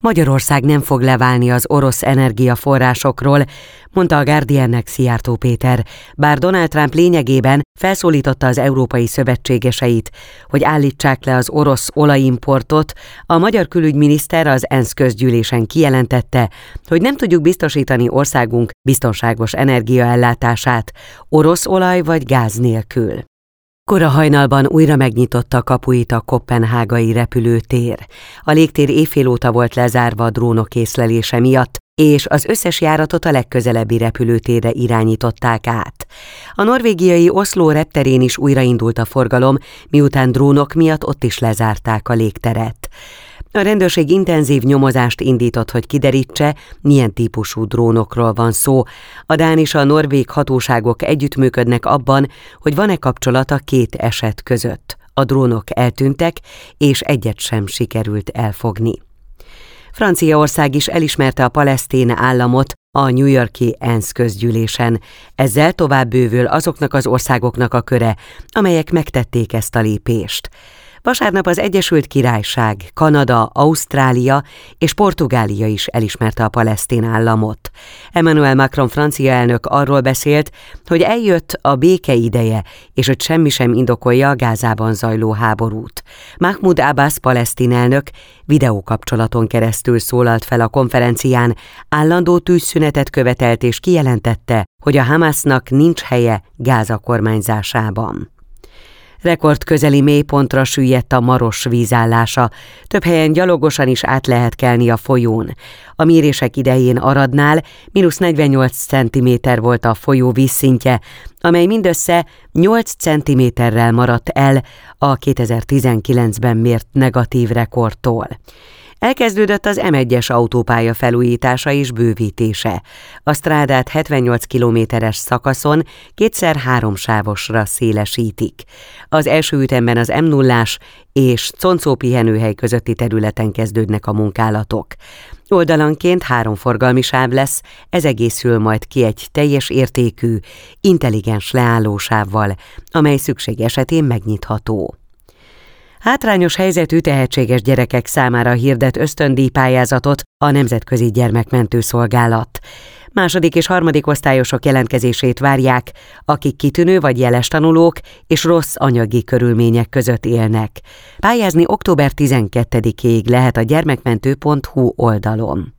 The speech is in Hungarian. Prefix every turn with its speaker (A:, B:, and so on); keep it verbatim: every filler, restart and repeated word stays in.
A: Magyarország nem fog leválni az orosz energiaforrásokról, mondta a Guardiannek Szijjártó Péter, bár Donald Trump lényegében felszólította az európai szövetségeseit, hogy állítsák le az orosz olajimportot. A magyar külügyminiszter az ENSZ közgyűlésen kijelentette, hogy nem tudjuk biztosítani országunk biztonságos energiaellátását orosz olaj vagy gáz nélkül. Kora hajnalban újra megnyitotta kapuit a koppenhágai repülőtér. A légtér éjfél óta volt lezárva a drónok észlelése miatt, és az összes járatot a legközelebbi repülőtérre irányították át. A norvégiai Oszló repterén is újraindult a forgalom, miután drónok miatt ott is lezárták a légteret. A rendőrség intenzív nyomozást indított, hogy kiderítse, milyen típusú drónokról van szó. A dán és a norvég hatóságok együttműködnek abban, hogy van-e kapcsolat a két eset között. A drónok eltűntek, és egyet sem sikerült elfogni. Franciaország is elismerte a palesztin államot a New York-i ENSZ közgyűlésen. Ezzel tovább bővül azoknak az országoknak a köre, amelyek megtették ezt a lépést. Vasárnap az Egyesült Királyság, Kanada, Ausztrália és Portugália is elismerte a palesztin államot. Emmanuel Macron francia elnök arról beszélt, hogy eljött a béke ideje, és hogy semmi sem indokolja a Gázában zajló háborút. Mahmoud Abbas palesztin elnök videókapcsolaton keresztül szólalt fel a konferencián, állandó tűzszünetet követelt és kijelentette, hogy a Hamásznak nincs helye Gáza kormányzásában. Rekordközeli mélypontra süllyedt a Maros vízállása. Több helyen gyalogosan is át lehet kelni a folyón. A mérések idején Aradnál mínusz negyvennyolc centiméter volt a folyó vízszintje, amely mindössze nyolc centiméterrel maradt el a kétezer-tizenkilencben mért negatív rekordtól. Elkezdődött az M egyes autópálya felújítása és bővítése. A strádát hetvennyolc kilométeres szakaszon kétszer három sávosra szélesítik. Az első ütemben az M nullás és Concó pihenőhely közötti területen kezdődnek a munkálatok. Oldalanként három forgalmi sáv lesz, ez egészül majd ki egy teljes értékű, intelligens leállósávval, amely szükség esetén megnyitható. Hátrányos helyzetű tehetséges gyerekek számára hirdet ösztöndíjpályázatot a Nemzetközi Gyermekmentő Szolgálat. Második és harmadik osztályosok jelentkezését várják, akik kitűnő vagy jeles tanulók és rossz anyagi körülmények között élnek. Pályázni október tizenkettedikéig lehet a gyermekmentő pont hu oldalon.